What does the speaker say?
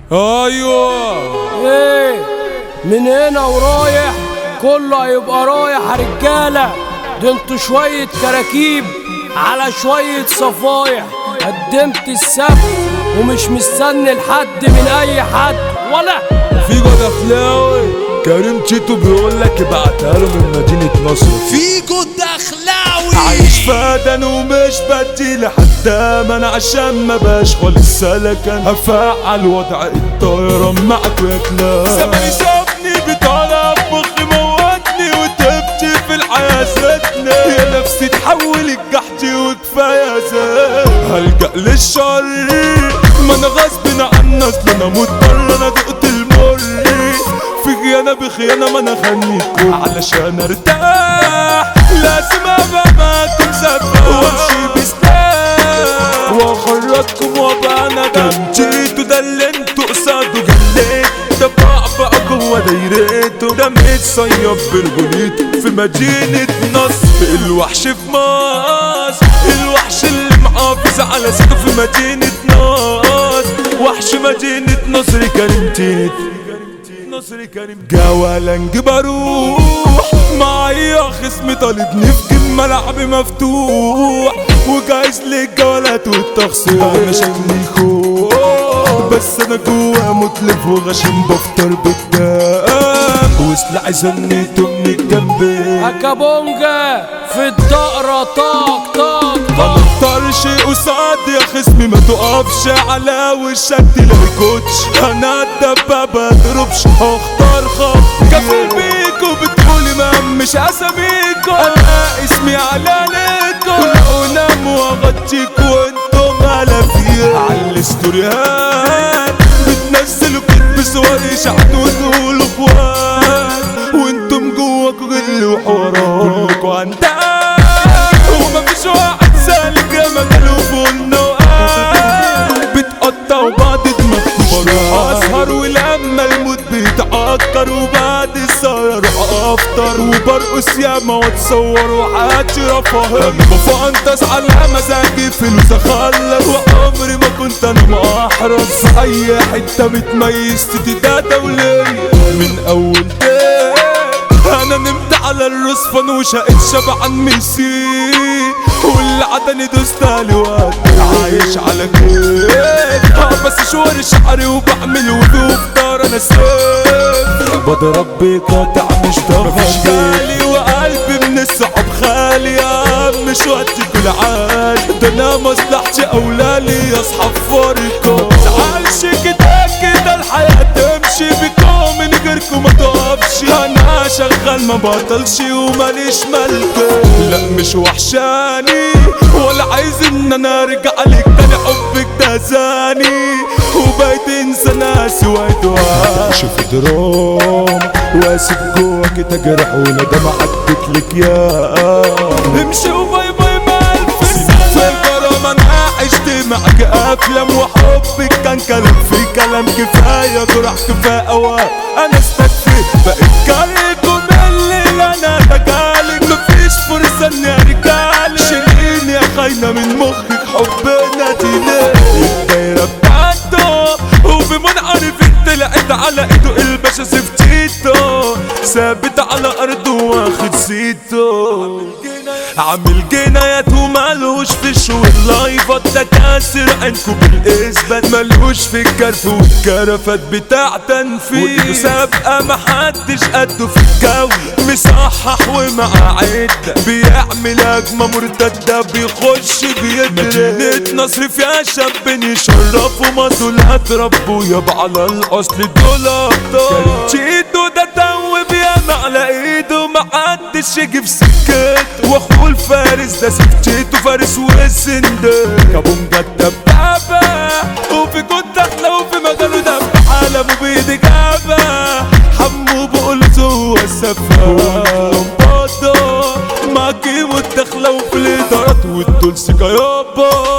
ايوه ايه من هنا ورايح كله هيبقى رايح يا رجاله. ده انتوا شويه كراكيب على شويه صفايح. قدمت السبت ومش مستني لحد من اي حد ولا في جود اخلاوي. كريم تشيتو بيقول لك ابعتها له من مدينه نصر. في جود اخلاوي عايش فادن ومش بدي لحد من عشان ما باش خالص سلكن. هفعل وضع الطيران معك ويكلا زماني سابني بطلب مخي موتني وتبتي في الحياة زتني. يا نفسي تحول الجحدي وكفاية زاد. هلجأ للشر ما انا غصب عن اصل انا مضطر. انا دقت المر في خيانة بخيانة ما انا خليكم علشان ارتاح. لازم ابقى معاكم سباح وامشي بسلاح واخرجكم وابقى انا تمشيتوا. ده اللي انتوا قصاده جليت ده بقى جوا دايرته. ده متصيب برجوليته في مدينة نصر. الوحش في مصر الوحش اللي محافظ على سيده في مدينة نصر. وحش مدينة نصر كريم تيتو. جوالنج بروح معايا خصمي طالبني في جيم ملعبي مفتوح. وجايز للجولات والتخسير. انا شكلي خوف بس انا جوا متلف وغشيم بفطر بالدم. وسلاحي زنيته من الجنبين هكابونجا في الدقرة طاق طاق ما طاق. نقدرش قصاد يا خصمي ما تقفش على وشك تلاقي كوتش. انا الدبابة اضربش اختار خط. كفل بيكو بتقولي ما مش اساميكو. انا اسمي علانيكو انام واغطيك وانتم على فيها. على الاستوريات بتنزلوا كتب صور شعب وتقولوا اخوات. وانتم جواكوا غل وحوارات كلكوا عندها. ومفيش واحد سالك يا مجاله فوق النوقات. بتقطعوا بعض دماغكوا بروح اسهر ولما الموت بيتعكر. وبعد السهر اروح افطر وبرقص ياما واتصور وحياتي رفاهية. انا بفنطس على مزاجي فلوس اخلص. وعمري ما كنت انا محرص في اي حتة متميز تدي دولية. من اول انا نمت على الرصفان وشقت شبعان مسيت. واللي عدني دوست علي وقت عايش على كيف. بس شوار شعري وبعمل وبفطر انا سيف. بضرب بقطع مش مفيش غالي وقلبي من الصعب خالي. يا عم مش وقتي كل عالي. ده انا مصلحتي اولالي اصحاب فارقة. متزعلش كده الحياة تمشي بكم من غيركم ما تقفش. انا شغال ما بطلش وماليش ملكة. لا مش وحشاني ولا عايز ان انا ارجع لك تاني. حبك ده زاني وبقيت انسى ناسي وادوان. شوف درام واسيب جواك تجرح وندم عدت لك يا امشي وباي باي مع الف سنة. انا عشت معك افلام وحبك كان كلام في كلام. كفايه جرح كفايه اوقات انا استكفيت. بقيت كاريكم الليل انا بجالك. مفيش فرصه اني ارجعلك. شيليني يا خاينه من مخك حبنا ديلي. الدايره بتاعته وفي منعرف طلعت على ايده الباشا سفتيتو. ثابت على ارضه واخد سيتو. عامل جنايات ومالوش في الشو اللايفات. ده كاسر عينكو بالاثبات. مالوش في الكرف والكرفات بتاع تنفيذ. سابقة محدش قده في الجو. مصحح ومع عدة بيعمل هجمة مرتدة بيخش بيدري. مدينة نصر فيها شاب يشرفوا مصر هتربوا يابا على الاصل دول ابطال. تشيتو ده توب ياما على ايده محدش يجي في سكته. واخوه الفارس ده سكتيتو فارس والسندال. كابونجا الدبابة وفي جود داخلة وفي مجاله دب عالمه بيدي جابة. حمو بقولته هو السفاح. مع كيمو الداخلة وفي الإدارات والدول سيكا يابا.